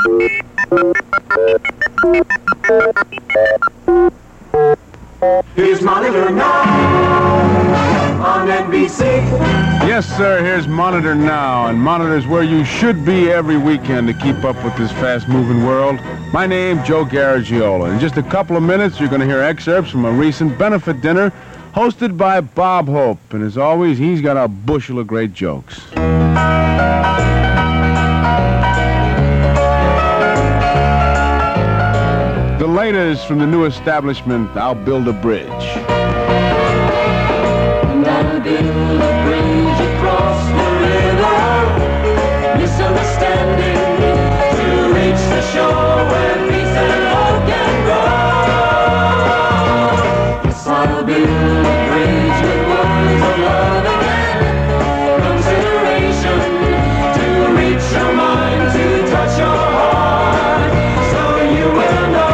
Here's Monitor Now on NBC. Yes, sir, here's Monitor Now, and Monitor's where you should be every weekend to keep up with this fast-moving world. My name's Joe Garagiola. In just a couple of minutes, you're going to hear excerpts from a recent benefit dinner hosted by Bob Hope. And as always, he's got a bushel of great jokes. The latest from the new establishment, I'll Build a Bridge. And I'll build a bridge across the river, misunderstanding, to reach the shore where peace and love can grow. Yes, I'll build a bridge with words of love again, consideration, to reach your mind, to touch your heart, so you will know.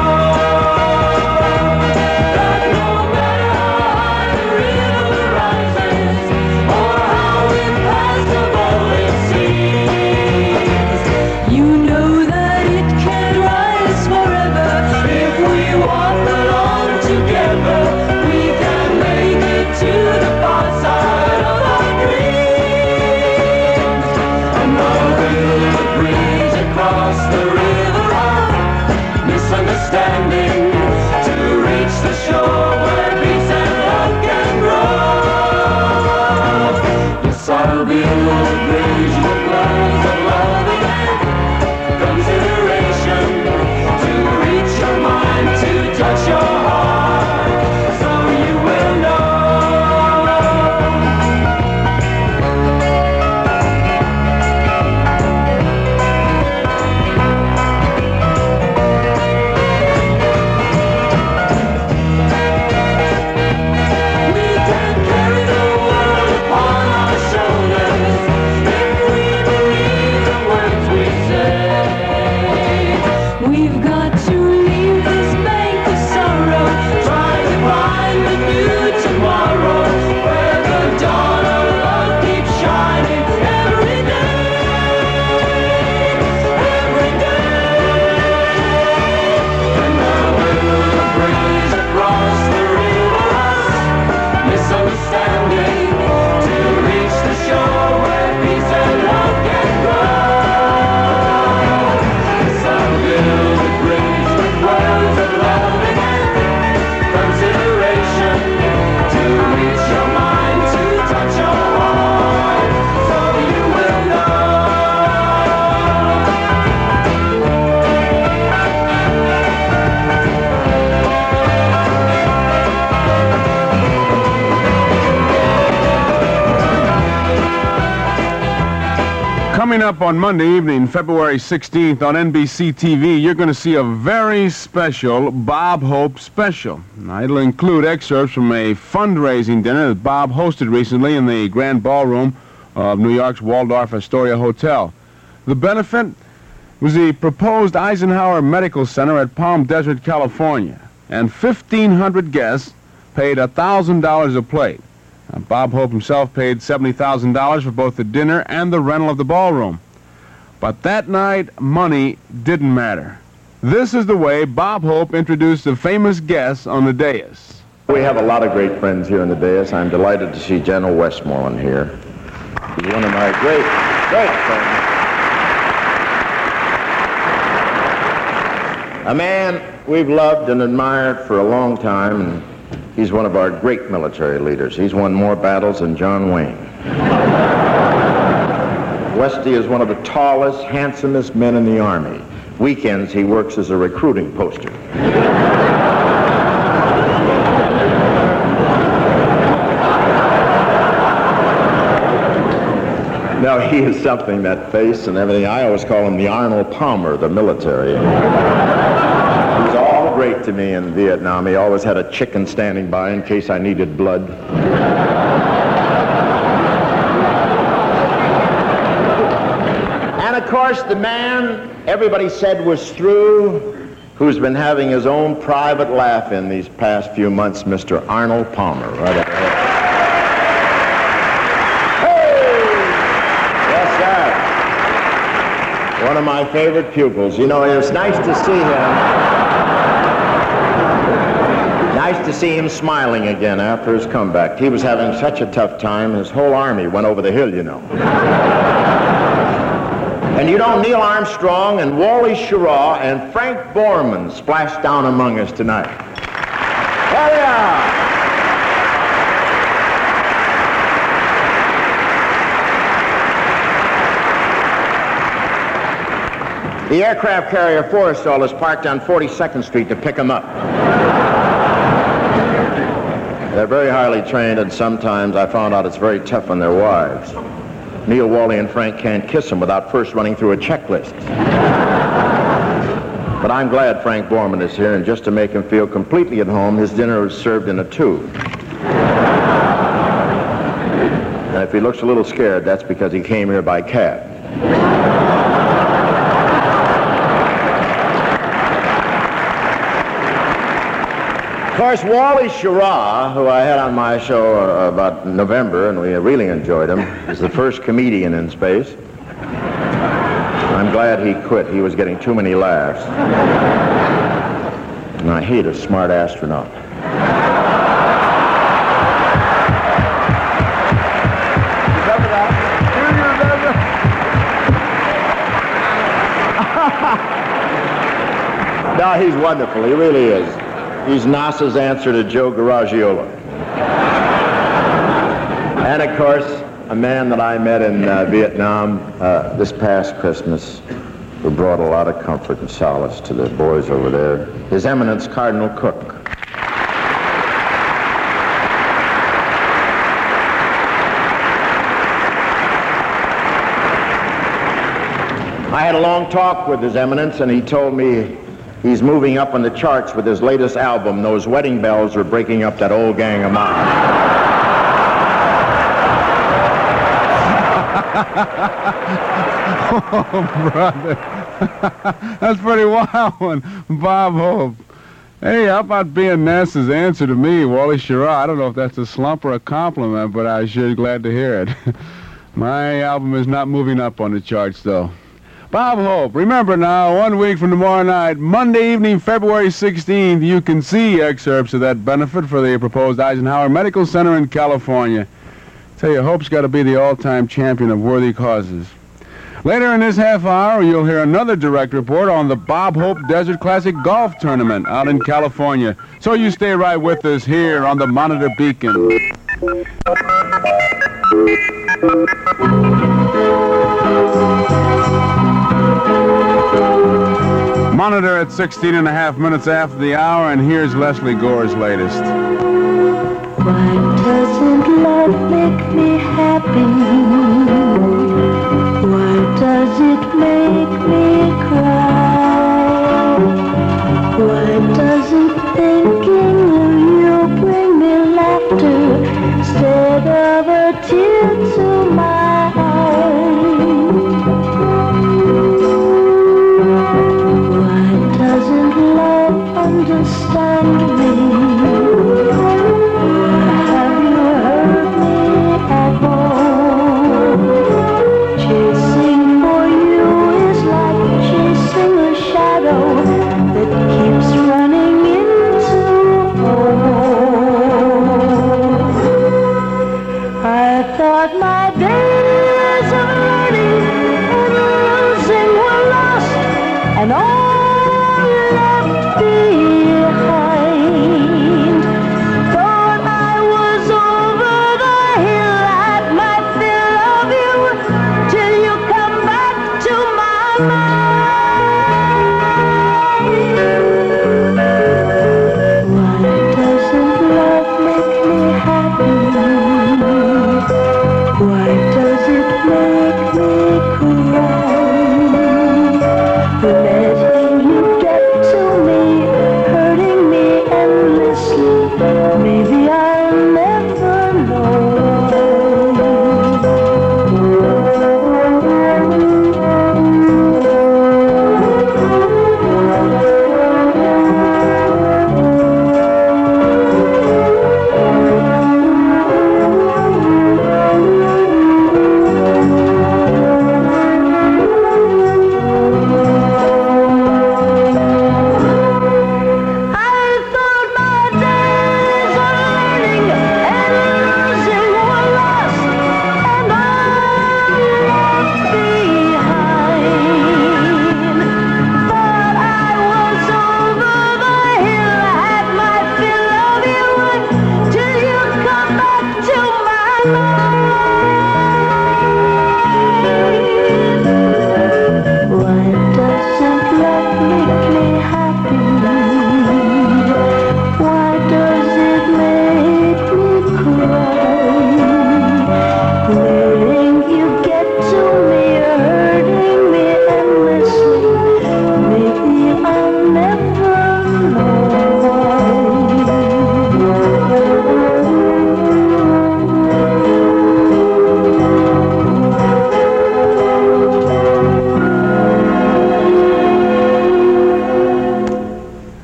Coming up on Monday evening, February 16th on NBC TV, you're going to see a very special Bob Hope special. Now, it'll include excerpts from a fundraising dinner that Bob hosted recently in the Grand Ballroom of New York's Waldorf Astoria Hotel. The benefit was the proposed Eisenhower Medical Center at Palm Desert, California, and 1,500 guests paid $1,000 a plate. Bob Hope himself paid $70,000 for both the dinner and the rental of the ballroom. But that night, money didn't matter. This is the way Bob Hope introduced the famous guests on the dais. We have a lot of great friends here on the dais. I'm delighted to see General Westmoreland here. He's one of my great friends. A man we've loved and admired for a long time, and he's one of our great military leaders. He's won more battles than John Wayne. Westy is one of the tallest, handsomest men in the Army. Weekends, he works as a recruiting poster. No, he is something, that face and everything. I always call him the Arnold Palmer of the military. He's all great to me in Vietnam. He always had a chicken standing by in case I needed blood. And of course, the man everybody said was through, who's been having his own private laugh in these past few months, Mr. Arnold Palmer. Right up there. One of my favorite pupils. You know, it was nice to see him. Nice to see him smiling again after his comeback. He was having such a tough time, his whole army went over the hill, you know. And you know, Neil Armstrong and Wally Schirra and Frank Borman splashed down among us tonight. There they are. The aircraft carrier Forrestal is parked on 42nd Street to pick them up. They're very highly trained, and sometimes I found out it's very tough on their wives. Neil, Wally, and Frank can't kiss them without first running through a checklist. But I'm glad Frank Borman is here, and just to make him feel completely at home, his dinner is served in a tube. And if he looks a little scared, that's because he came here by cab. Of course, Wally Schirra, who I had on my show about November, and we really enjoyed him, is the first comedian in space. I'm glad he quit. He was getting too many laughs. And I hate a smart astronaut. No, he's wonderful. He really is. He's NASA's answer to Joe Garagiola. And, of course, a man that I met in Vietnam this past Christmas who brought a lot of comfort and solace to the boys over there, His Eminence Cardinal Cook. I had a long talk with His Eminence, and he told me he's moving up on the charts with his latest album. Those wedding bells are breaking up that old gang of mine. Oh, brother. That's pretty wild one, Bob Hope. Hey, how about being NASA's answer to me, Wally Schirra? I don't know if that's a slump or a compliment, but I'm sure glad to hear it. My album is not moving up on the charts, though. Bob Hope, remember now, 1 week from tomorrow night, Monday evening, February 16th, you can see excerpts of that benefit for the proposed Eisenhower Medical Center in California. Tell you, Hope's got to be the all-time champion of worthy causes. Later in this half hour, you'll hear another direct report on the Bob Hope Desert Classic Golf Tournament out in California. So you stay right with us here on the Monitor Beacon. Monitor at 16 and a half minutes after the hour, and here's Leslie Gore's latest. Why doesn't love make me happy? Why does it make me cry? Why doesn't thinking of you bring me laughter instead of a tear to my eye? Why doesn't love understand me? Have you heard me at all? Chasing for you is like chasing a shadow that keeps running into a wall. I thought my days of learning and losing were lost, and all left behind. Thought I was over the hill, had my fill of you, till you come back to my mind. Why doesn't love make me happy? Why does it make me cry? Letting you get to me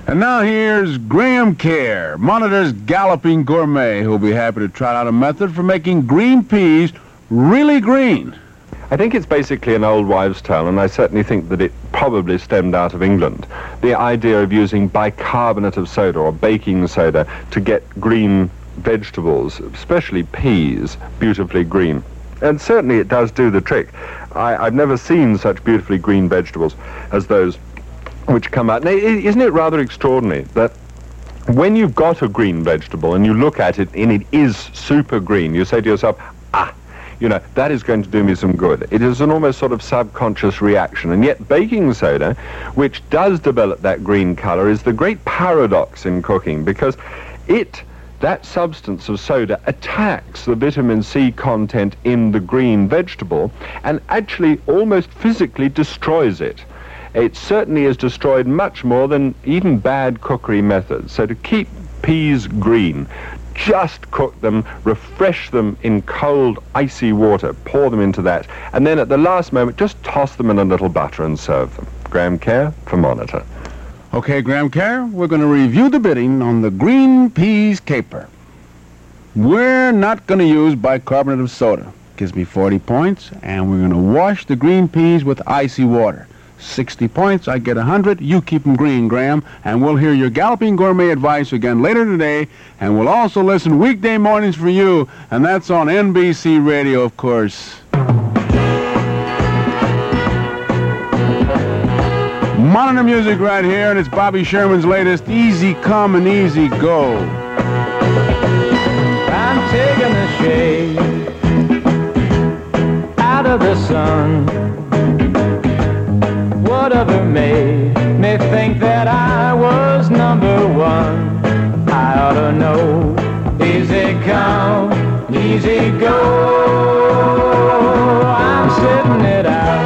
And now here's Graham Kerr, Monitor's Galloping Gourmet, who'll be happy to try out a method for making green peas really green. I think it's basically an old wives' tale, and I certainly think that it probably stemmed out of England. The idea of using bicarbonate of soda or baking soda to get green vegetables, especially peas, beautifully green. And certainly it does do the trick. I've never seen such beautifully green vegetables as those which come out. Now, isn't it rather extraordinary that when you've got a green vegetable and you look at it and it is super green, you say to yourself, that is going to do me some good. It is an almost sort of subconscious reaction. And yet baking soda, which does develop that green color, is the great paradox in cooking, because that substance of soda attacks the vitamin C content in the green vegetable and actually almost physically destroys it. It certainly is destroyed much more than even bad cookery methods. So to keep peas green, just cook them, refresh them in cold, icy water, pour them into that, and then at the last moment, just toss them in a little butter and serve them. Graham Kerr for Monitor. Okay, Graham Kerr, we're going to review the bidding on the green peas caper. We're not going to use bicarbonate of soda. Gives me 40 points, and we're going to wash the green peas with icy water. 60 points, I get 100. You keep them green, Graham, and we'll hear your Galloping Gourmet advice again later today, and we'll also listen weekday mornings for you, and that's on NBC Radio, of course. Monitor music right here, and it's Bobby Sherman's latest Easy Come and Easy Go. I'm taking the shade out of the sun. Whatever made me think that I was number one. I ought to know. Easy come, easy go. I'm sitting it out.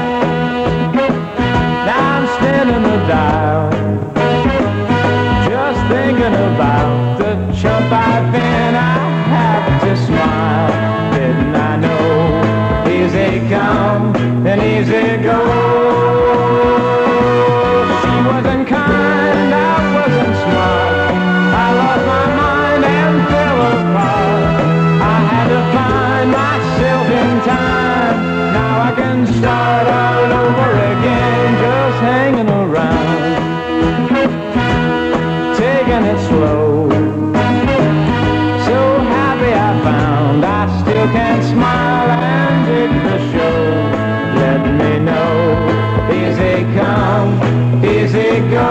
Now I'm spinning the dial, just thinking about the chump I've been. I have to smile. Didn't I know? Easy come and easy go. Start all over again, just hanging around, taking it slow. So happy I found I still can smile and dig the show. Let me know, easy come, easy go.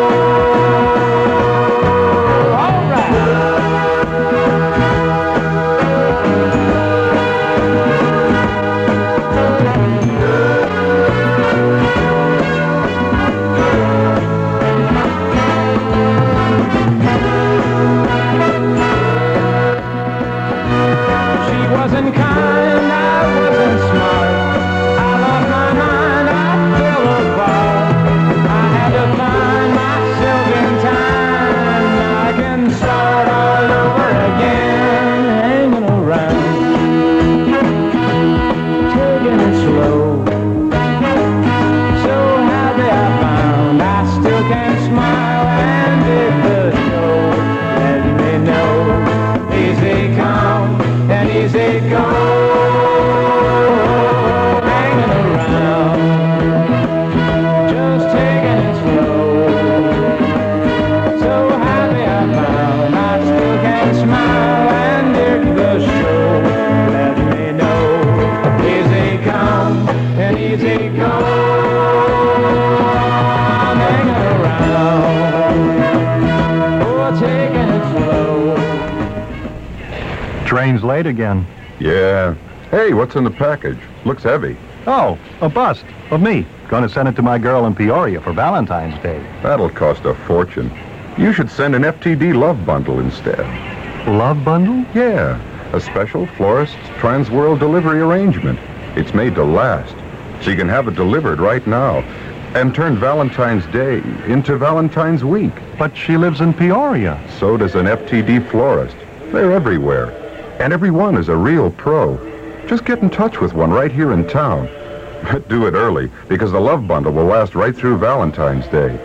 Train's late again. Yeah. Hey, what's in the package? Looks heavy. Oh, a bust of me. Gonna send it to my girl in Peoria for Valentine's Day. That'll cost a fortune. You should send an FTD love bundle instead. Love bundle? Yeah. A special florist's Transworld delivery arrangement. It's made to last, so you can have it delivered right now and turn Valentine's Day into Valentine's Week. But she lives in Peoria. So does an FTD florist. They're everywhere. And every one is a real pro. Just get in touch with one right here in town. But do it early, because the love bundle will last right through Valentine's Day.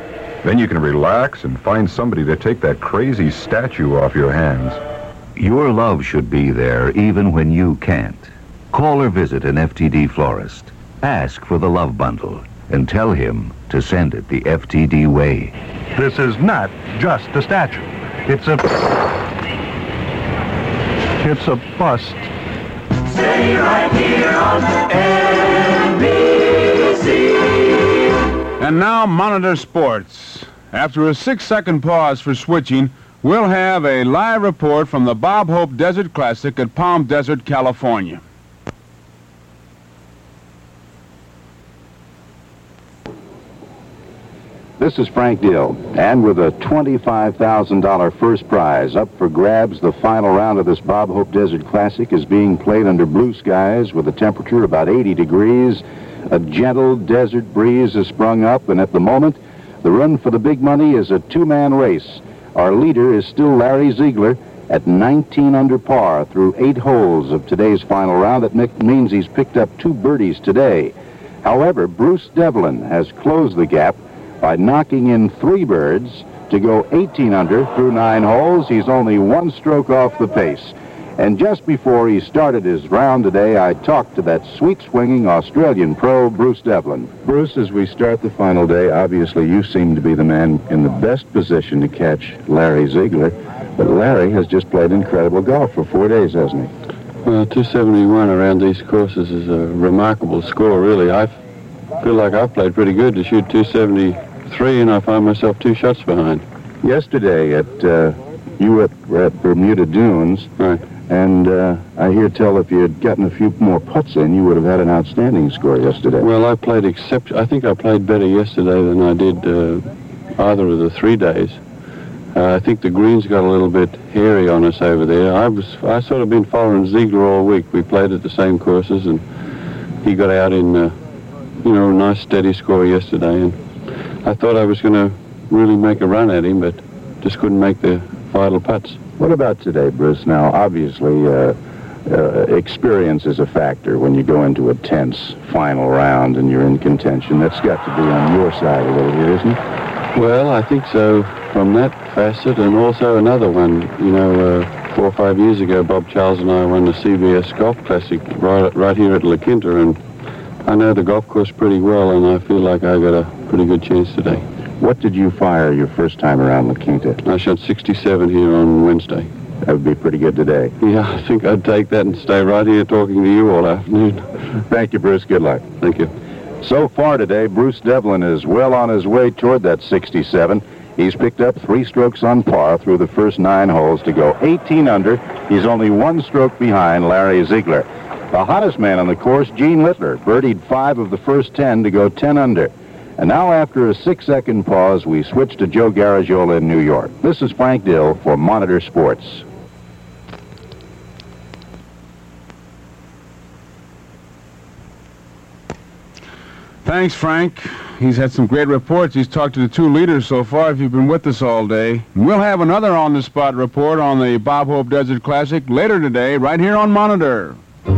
Then you can relax and find somebody to take that crazy statue off your hands. Your love should be there even when you can't. Call or visit an FTD florist. Ask for the Love Bundle and tell him to send it the FTD way. This is not just a statue. It's a bust. Stay right here on NBC. And now, Monitor Sports. After a 6-second pause for switching, we'll have a live report from the Bob Hope Desert Classic at Palm Desert, California. This is Frank Dill, and with a $25,000 first prize up for grabs, the final round of this Bob Hope Desert Classic is being played under blue skies with a temperature about 80 degrees. A gentle desert breeze has sprung up, and at the moment, the run for the big money is a two-man race. Our leader is still Larry Ziegler at 19 under par through 8 holes of today's final round. That means he's picked up 2 birdies today. However, Bruce Devlin has closed the gap by knocking in 3 birds to go 18 under through 9 holes. He's only 1 stroke off the pace. And just before he started his round today, I talked to that sweet-swinging Australian pro, Bruce Devlin. Bruce, as we start the final day, obviously you seem to be the man in the best position to catch Larry Ziegler. But Larry has just played incredible golf for 4 days, hasn't he? Well, 271 around these courses is a remarkable score, really. I feel like I've played pretty good to shoot 273, and I find myself 2 shots behind. Yesterday, you were at Bermuda Dunes. Right. And I hear tell if you had gotten a few more putts in, you would have had an outstanding score yesterday. Well, I think I played better yesterday than I did either of the 3 days. I think the greens got a little bit hairy on us over there. I sort of been following Ziegler all week. We played at the same courses, and he got out in, a nice steady score yesterday. And I thought I was going to really make a run at him, but just couldn't make the vital putts. What about today, Bruce? Now, obviously, experience is a factor when you go into a tense final round and you're in contention. That's got to be on your side a little bit, isn't it? Well, I think so from that facet, and also another one. 4 or 5 years ago, Bob Charles and I won the CBS Golf Classic right here at La Quinta, and I know the golf course pretty well, and I feel like I got a pretty good chance today. What did you fire your first time around La Quinta? I shot 67 here on Wednesday. That would be pretty good today. Yeah, I think I'd take that and stay right here talking to you all afternoon. Thank you, Bruce. Good luck. Thank you. So far today, Bruce Devlin is well on his way toward that 67. He's picked up 3 strokes on par through the first 9 holes to go 18 under. He's only 1 stroke behind Larry Ziegler. The hottest man on the course, Gene Littler, birdied 5 of the first 10 to go 10 under. And now, after a 6-second pause, we switch to Joe Garagiola in New York. This is Frank Dill for Monitor Sports. Thanks, Frank. He's had some great reports. He's talked to the 2 leaders so far, if you've been with us all day. We'll have another on-the-spot report on the Bob Hope Desert Classic later today, right here on Monitor.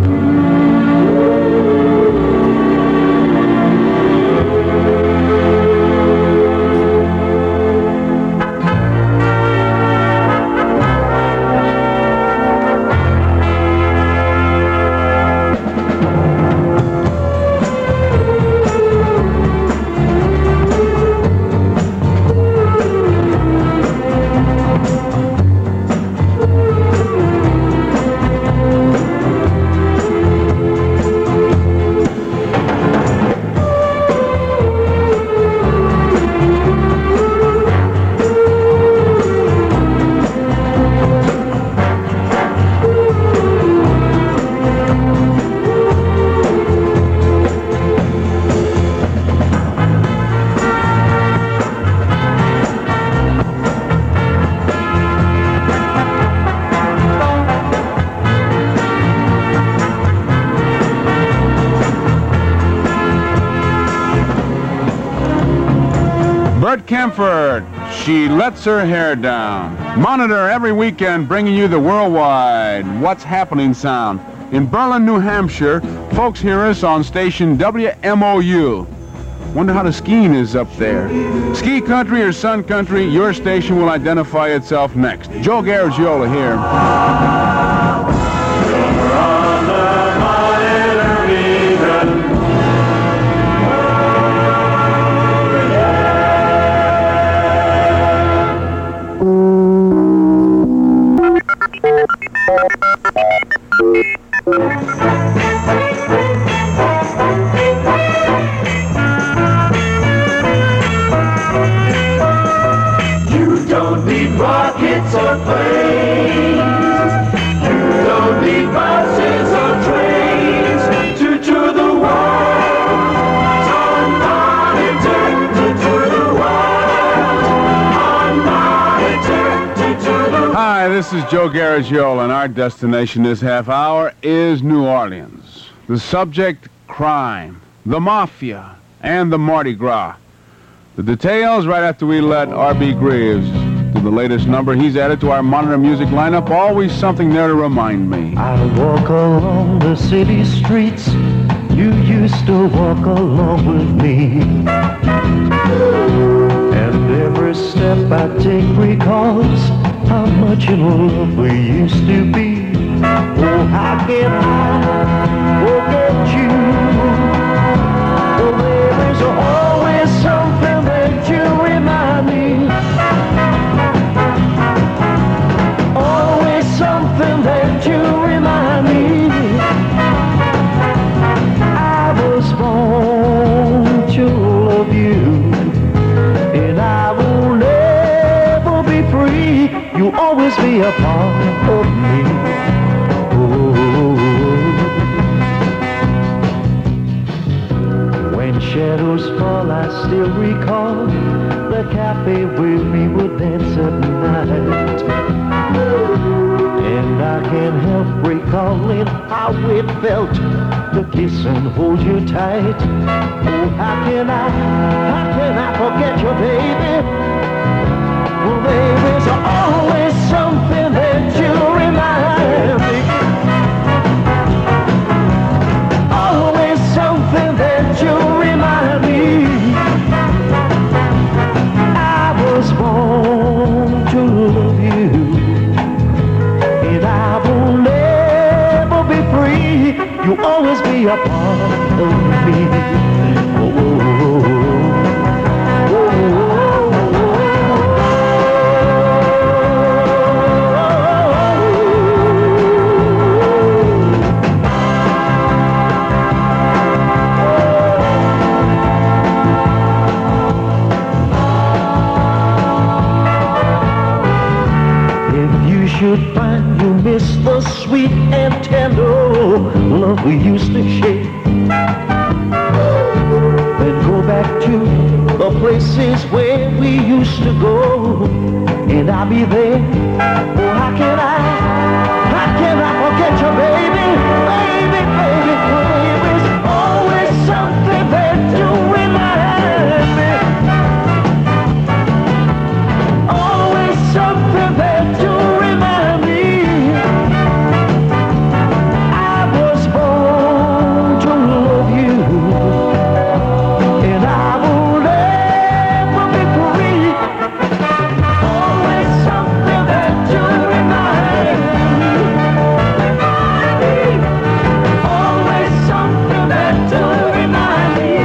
Bert Kemford, She Lets Her Hair Down. Monitor every weekend bringing you the worldwide What's Happening sound. In Berlin, New Hampshire, folks hear us on station WMOU. Wonder how the skiing is up there. Ski country or sun country, your station will identify itself next. Joe Garagiola here. You don't need rockets or planes. You don't need buses or trains to tour the world. On Monitor, to tour the world. On Monitor, to tour the world. Hi, this is Joe Garagiola, and our destination this half hour is New Orleans. The subject, crime, the mafia, and the Mardi Gras. The details right after we let R.B. Greaves do the latest number. He's added to our Monitor music lineup. Always something there to remind me. I walk along the city streets. You used to walk along with me. And every step I take recalls how much in love we used to be. Oh, how can I forget you? Oh, there is always something that you remind me. Always something that you remind me. I was born to love you, and I will never be free. You'll always be a part of me. When shadows fall, I still recall the cafe where we would dance at night. And I can't help recalling how it felt to kiss and hold you tight. Oh, how can I forget you, baby? Well, there's always something that you remind me. Always something that you remind me. I was born to love you, and I will never be free. You'll always be a part of me. Should find you miss the sweet and tender love we used to share. Then go back to the places where we used to go, and I'll be there. Oh, how can I forget you, baby? Baby, baby, baby. There's always something that you remind me. Always something that you remind me. I was born to love you, and I will never be free. Always something that you remind me. Always something that you remind me.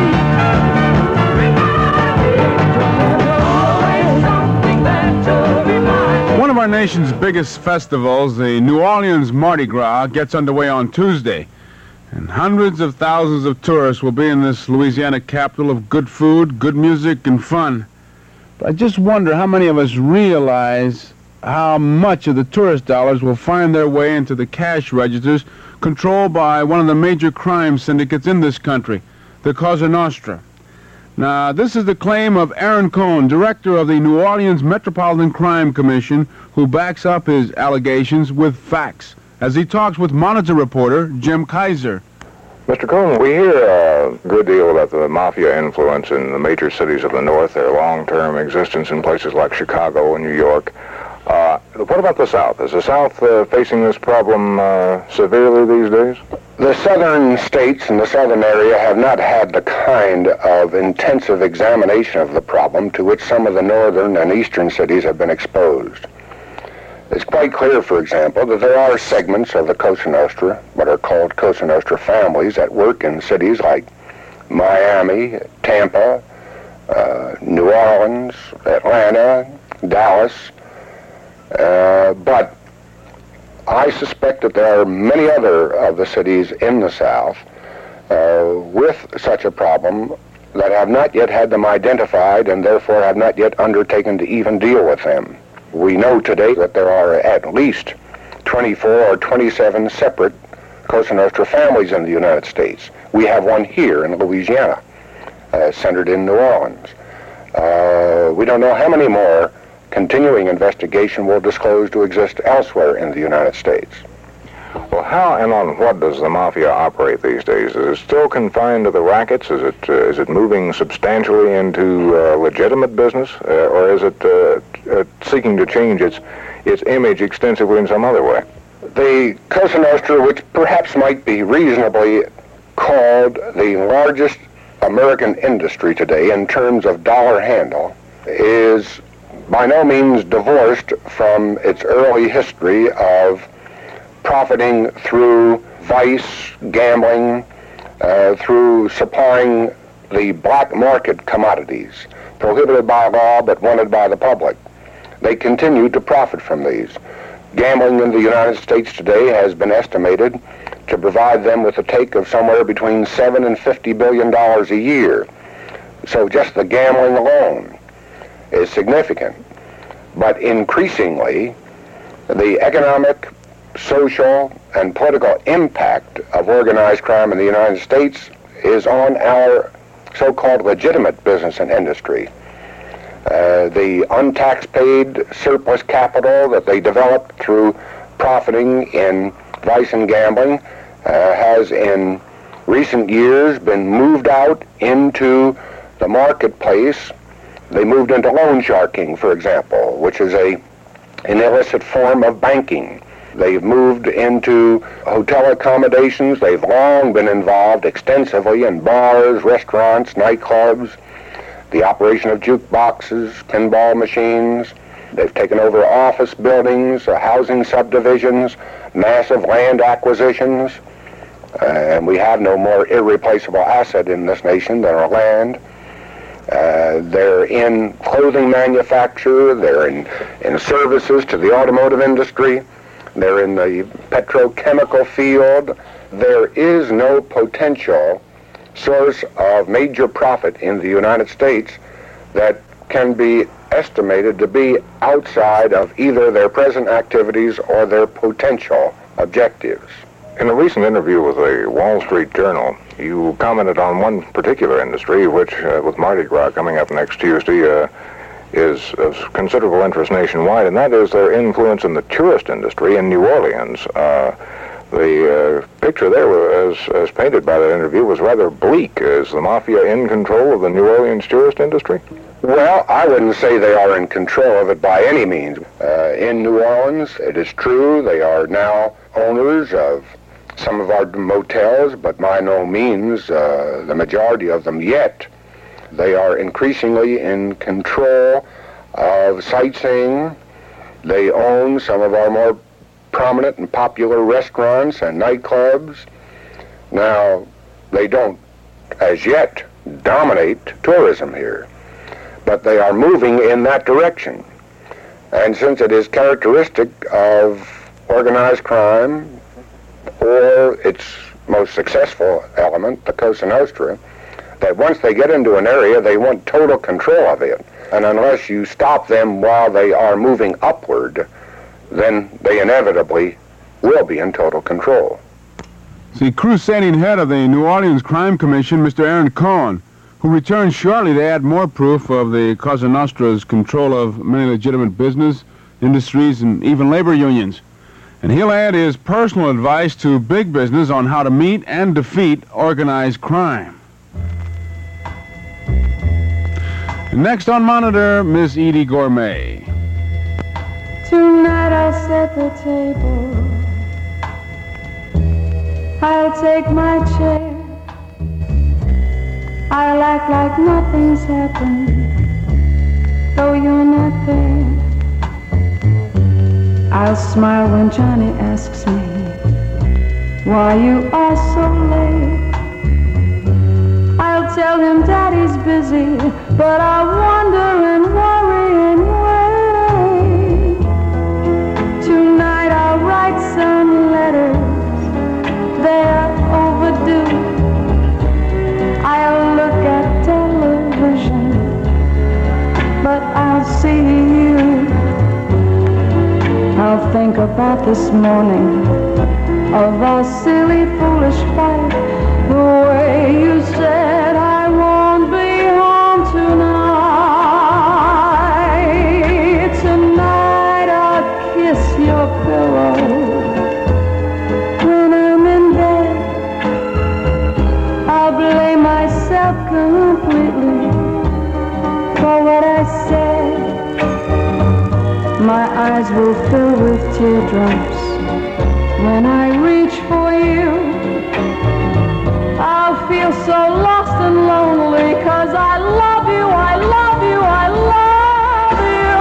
Always something that you remind me. One of our nation's biggest festivals, the New Orleans Mardi Gras, gets underway on Tuesday. And hundreds of thousands of tourists will be in this Louisiana capital of good food, good music, and fun. But I just wonder how many of us realize how much of the tourist dollars will find their way into the cash registers controlled by one of the major crime syndicates in this country, the Cosa Nostra. Now, this is the claim of Aaron Cohn, director of the New Orleans Metropolitan Crime Commission, who backs up his allegations with facts, as he talks with Monitor reporter Jim Kaiser. Mr. Cohn, we hear a good deal about the mafia influence in the major cities of the North, their long-term existence in places like Chicago and New York. What about the South? Is the South facing this problem severely these days? The southern states in the southern area have not had the kind of intensive examination of the problem to which some of the northern and eastern cities have been exposed. It's quite clear, for example, that there are segments of the Cosa Nostra, what are called Cosa Nostra families, at work in cities like Miami, Tampa, New Orleans, Atlanta, Dallas, but I suspect that there are many other of the cities in the South with such a problem that have not yet had them identified and therefore have not yet undertaken to even deal with them. We know today that there are at least 24 or 27 separate Cosa Nostra families in the United States. We have one here in Louisiana, centered in New Orleans. We don't know how many more continuing investigation will disclose to exist elsewhere in the United States. Well, how and on what does the mafia operate these days? Is it still confined to the rackets? Is it moving substantially into legitimate business, or is it seeking to change its image extensively in some other way? The Cosa Nostra, which perhaps might be reasonably called the largest American industry today in terms of dollar handle, is by no means divorced from its early history of profiting through vice, gambling, through supplying the black market commodities, prohibited by law but wanted by the public. They continue to profit from these. Gambling in the United States today has been estimated to provide them with a take of somewhere between $7 and $50 billion a year. So just the gambling alone is significant. But increasingly, the economic, social, and political impact of organized crime in the United States is on our so-called legitimate business and industry. The untaxed paid surplus capital that they developed through profiting in vice and gambling has in recent years been moved out into the marketplace. They moved into loan sharking, for example, which is an illicit form of banking. They've moved into hotel accommodations. They've long been involved extensively in bars, restaurants, nightclubs, the operation of jukeboxes, pinball machines. They've taken over office buildings, housing subdivisions, massive land acquisitions, and we have no more irreplaceable asset in this nation than our land. They're in clothing manufacture, they're in services to the automotive industry, they're in the petrochemical field. There is no potential source of major profit in the United States that can be estimated to be outside of either their present activities or their potential objectives. In a recent interview with the Wall Street Journal, you commented on one particular industry, which, with Mardi Gras coming up next Tuesday, is of considerable interest nationwide, and that is their influence in the tourist industry in New Orleans. The picture there, as painted by that interview, was rather bleak. Is the mafia in control of the New Orleans tourist industry? Well, I wouldn't say they are in control of it by any means. In New Orleans, it is true, they are now owners of some of our motels, but by no means the majority of them yet. They are increasingly in control of sightseeing. They own some of our more prominent and popular restaurants and nightclubs. Now, they don't, as yet, dominate tourism here, but they are moving in that direction. And since it is characteristic of organized crime, or its most successful element, the Cosa Nostra, that once they get into an area, they want total control of it. And unless you stop them while they are moving upward, then they inevitably will be in total control. The crusading head of the New Orleans Crime Commission, Mr. Aaron Cohen, who returns shortly to add more proof of the Cosa Nostra's control of many legitimate business, industries, and even labor unions. And he'll add his personal advice to big business on how to meet and defeat organized crime. And next on Monitor, Miss Edie Gourmet. Tonight I'll set the table. I'll take my chair. I'll act like nothing's happened, though you're not there. I'll smile when Johnny asks me why you are so late. I'll tell him Daddy's busy, but I'll wonder and worry and wait. Tonight I'll write some letters, they're overdue. I'll look at television, but I'll see you. I'll think about this morning, of our silly, foolish fight, the way you said I won't be home tonight. Tonight I'll kiss your pillow when I'm in bed. I'll blame myself completely for what I said. My eyes will fill with teardrops when I reach for you. I'll feel so lost and lonely, 'cause I love you, I love you, I love you.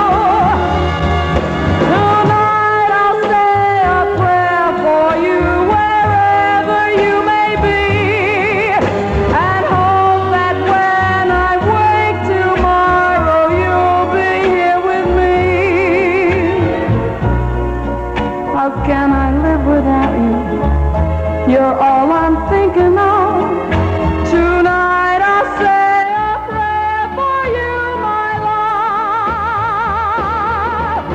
Tonight I'll say a prayer for you wherever you may be, and hope that when I wake tomorrow you'll be here with me. How can I live without you? You're all I'm thinking of. Tonight I'll say a prayer for you, my love.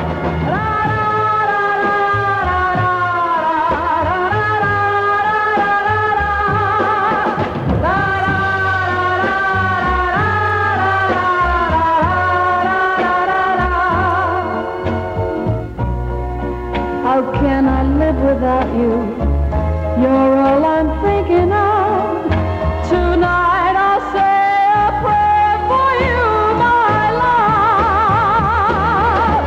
How can I live without you? You're all I'm thinking of. Tonight I'll say a prayer for you, my love.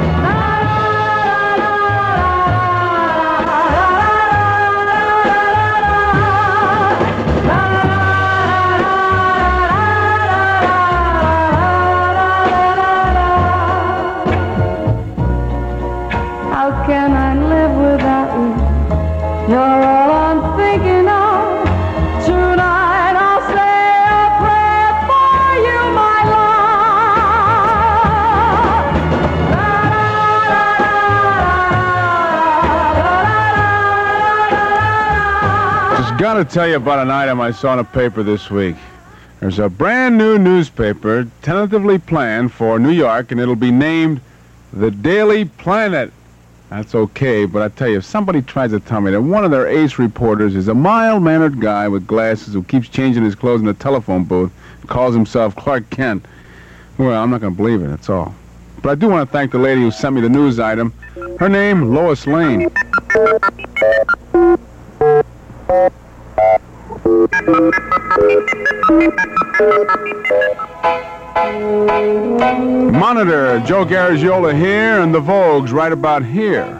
How can I live without you? You're all I'm thinking of. Tonight I'll say a prayer for you, my love. Just gotta tell you about an item I saw in a paper this week. There's a brand new newspaper tentatively planned for New York, and it'll be named The Daily Planet. That's okay, but I tell you, if somebody tries to tell me that one of their ace reporters is a mild-mannered guy with glasses who keeps changing his clothes in the telephone booth and calls himself Clark Kent, well, I'm not going to believe it, that's all. But I do want to thank the lady who sent me the news item. Her name, Lois Lane. Monitor, Joe Garagiola here, and the Vogue's right about here.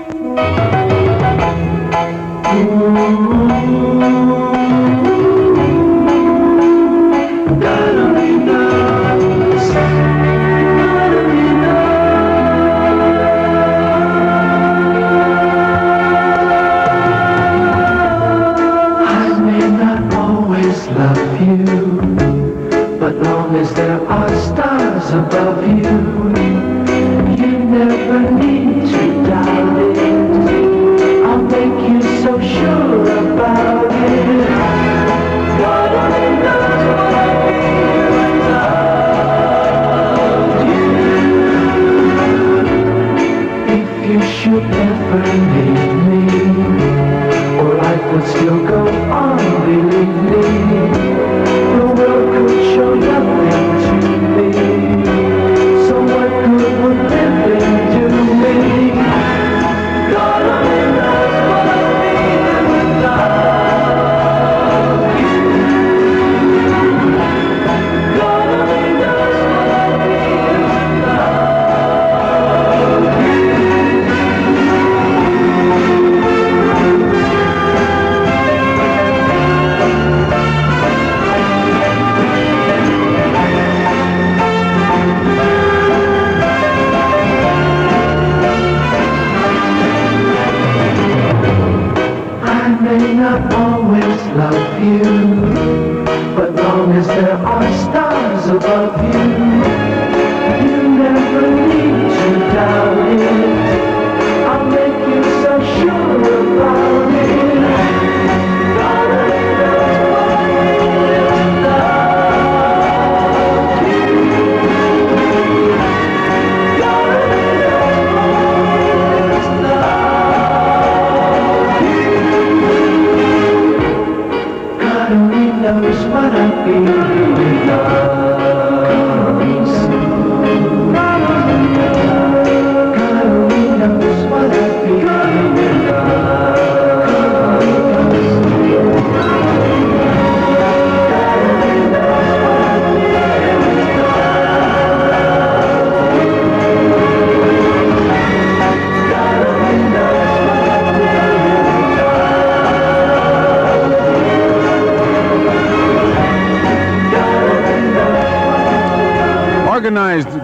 I may not always love you, but long as there are stars above you, you never need to doubt it. I'll make you so sure about it. God only knows what I feel without you. If you should ever leave me, or life would still go on, believe me, the world could show nothing to me. So what good would living do me? God only knows what I feel without you. God only knows what I feel without you.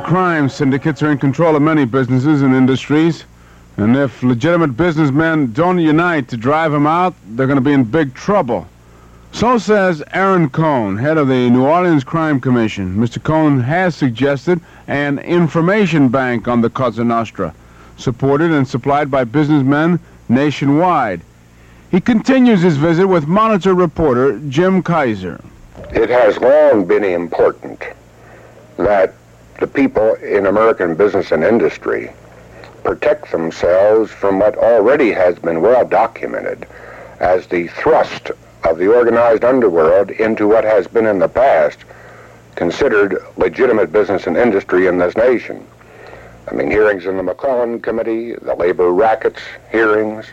crime syndicates are in control of many businesses and industries. And if legitimate businessmen don't unite to drive them out, they're going to be in big trouble. So says Aaron Cohn, head of the New Orleans Crime Commission. Mr. Cohn has suggested an information bank on the Cosa Nostra, supported and supplied by businessmen nationwide. He continues his visit with Monitor reporter Jim Kaiser. It has long been important that the people in American business and industry protect themselves from what already has been well documented as the thrust of the organized underworld into what has been in the past considered legitimate business and industry in this nation. I mean, hearings in the McClellan Committee, the labor rackets hearings,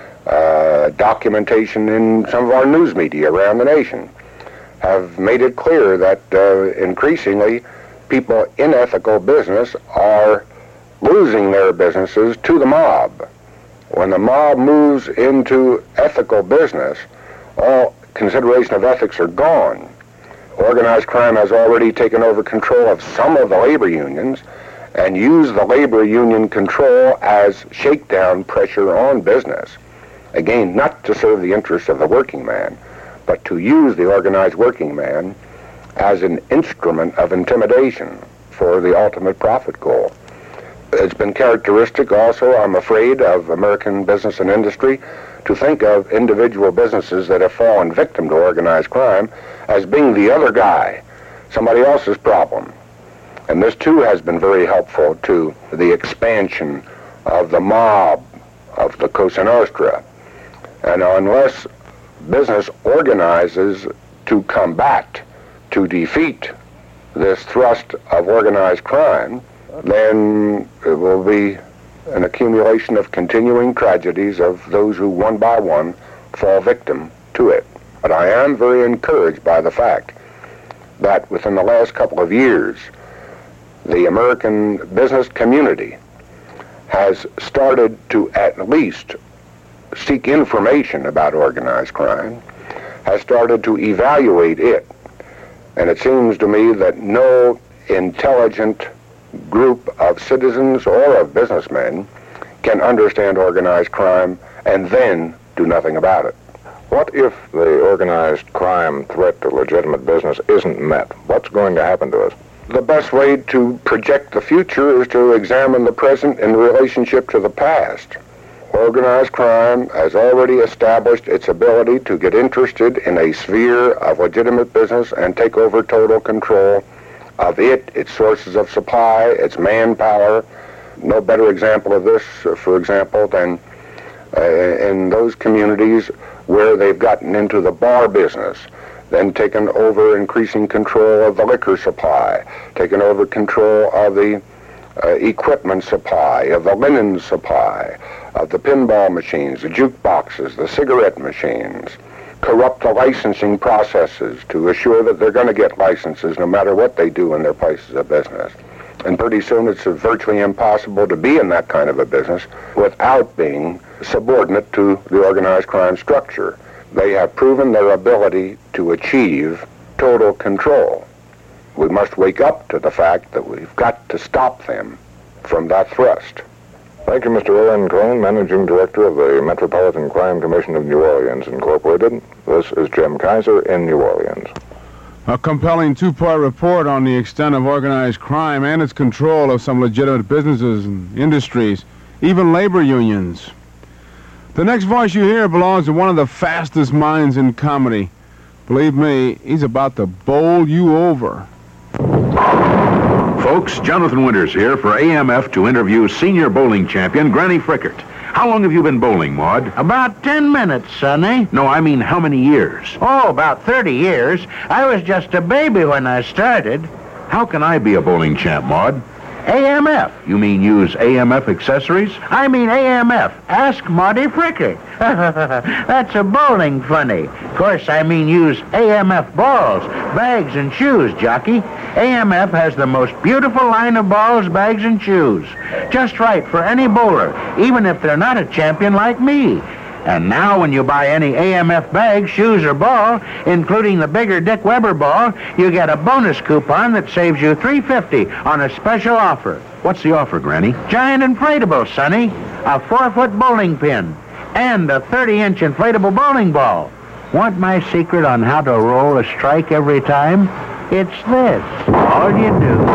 documentation in some of our news media around the nation have made it clear that increasingly people in ethical business are losing their businesses to the mob. When the mob moves into ethical business, all consideration of ethics are gone. Organized crime has already taken over control of some of the labor unions and used the labor union control as shakedown pressure on business. Again, not to serve the interests of the working man, but to use the organized working man as an instrument of intimidation for the ultimate profit goal. It's been characteristic also, I'm afraid, of American business and industry to think of individual businesses that have fallen victim to organized crime as being the other guy, somebody else's problem. And this too has been very helpful to the expansion of the mob of the Cosa Nostra. And unless business organizes to combat, to defeat this thrust of organized crime, then it will be an accumulation of continuing tragedies of those who one by one fall victim to it. But I am very encouraged by the fact that within the last couple of years, the American business community has started to at least seek information about organized crime, has started to evaluate it. And it seems to me that no intelligent group of citizens or of businessmen can understand organized crime and then do nothing about it. What if the organized crime threat to legitimate business isn't met? What's going to happen to us? The best way to project the future is to examine the present in relationship to the past. Organized crime has already established its ability to get interested in a sphere of legitimate business and take over total control of it, its sources of supply, its manpower. No better example of this, for example, than in those communities where they've gotten into the bar business, then taken over increasing control of the liquor supply, taken over control of the equipment supply, of the linen supply, of the pinball machines, the jukeboxes, the cigarette machines, corrupt the licensing processes to assure that they're going to get licenses no matter what they do in their places of business. And pretty soon it's virtually impossible to be in that kind of a business without being subordinate to the organized crime structure. They have proven their ability to achieve total control. We must wake up to the fact that we've got to stop them from that thrust. Thank you, Mr. Aaron Cohn, Managing Director of the Metropolitan Crime Commission of New Orleans, Incorporated. This is Jim Kaiser in New Orleans. A compelling two-part report on the extent of organized crime and its control of some legitimate businesses and industries, even labor unions. The next voice you hear belongs to one of the fastest minds in comedy. Believe me, he's about to bowl you over. Folks, Jonathan Winters here for AMF to interview senior bowling champion Granny Frickert. How long have you been bowling, Maud? About 10 minutes, Sonny. No, I mean how many years? Oh, about 30 years. I was just a baby when I started. How can I be a bowling champ, Maud? AMF. You mean use AMF accessories? I mean AMF. Ask Marty Frickert. That's a bowling funny. Of course, I mean use AMF balls, bags, and shoes, jockey. AMF has the most beautiful line of balls, bags, and shoes. Just right for any bowler, even if they're not a champion like me. And now when you buy any AMF bag, shoes, or ball, including the bigger Dick Weber ball, you get a bonus coupon that saves you $3.50 on a special offer. What's the offer, Granny? Giant inflatable, Sonny. A 4-foot bowling pin. And a 30-inch inflatable bowling ball. Want my secret on how to roll a strike every time? It's this. All you do.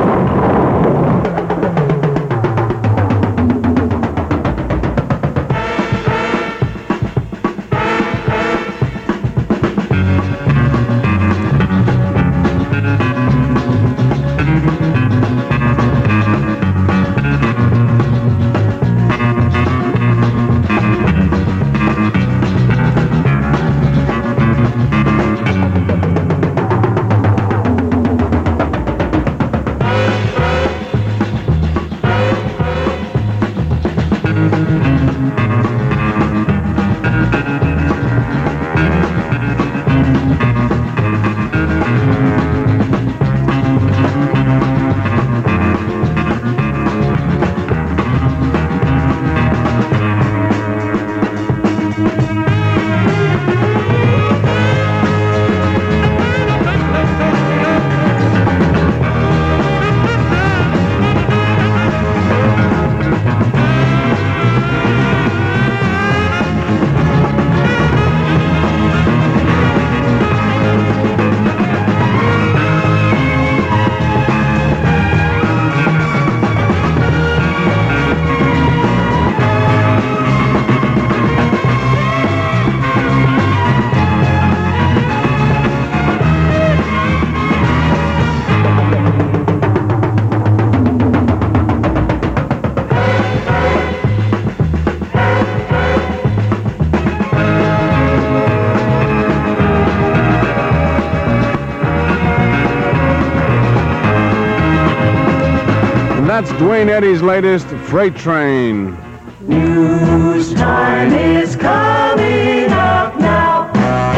That's Dwayne Eddy's latest Freight Train. News time is coming up now.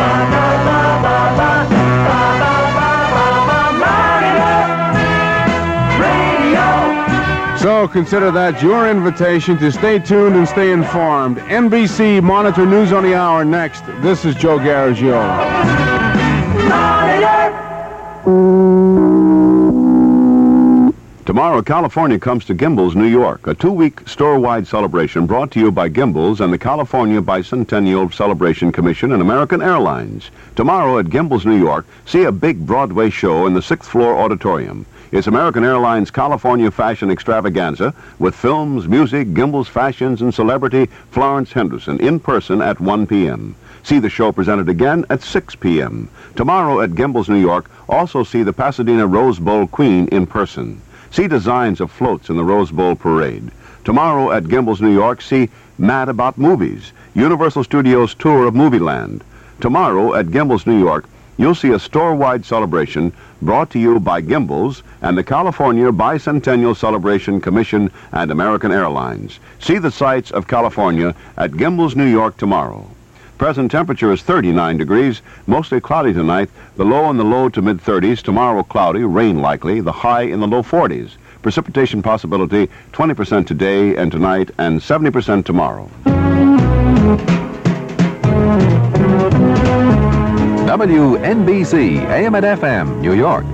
Radio. So consider that your invitation to stay tuned and stay informed. NBC Monitor News on the Hour next. This is Joe Garagiola. Tomorrow, California comes to Gimbel's, New York, a 2-week store-wide celebration brought to you by Gimbel's and the California Bicentennial Celebration Commission and American Airlines. Tomorrow at Gimbel's, New York, see a big Broadway show in the 6th floor auditorium. It's American Airlines California Fashion Extravaganza with films, music, Gimbel's fashions, and celebrity Florence Henderson in person at 1 p.m. See the show presented again at 6 p.m. Tomorrow at Gimbel's, New York, also see the Pasadena Rose Bowl Queen in person. See designs of floats in the Rose Bowl Parade. Tomorrow at Gimbel's, New York, see Mad About Movies, Universal Studios tour of Movieland. Tomorrow at Gimbel's, New York, you'll see a store-wide celebration brought to you by Gimbel's and the California Bicentennial Celebration Commission and American Airlines. See the sights of California at Gimbel's, New York tomorrow. Present temperature is 39 degrees, mostly cloudy tonight, the low in the low to mid-30s, tomorrow cloudy, rain likely, the high in the low 40s. Precipitation possibility 20% today and tonight and 70% tomorrow. WNBC, AM and FM, New York.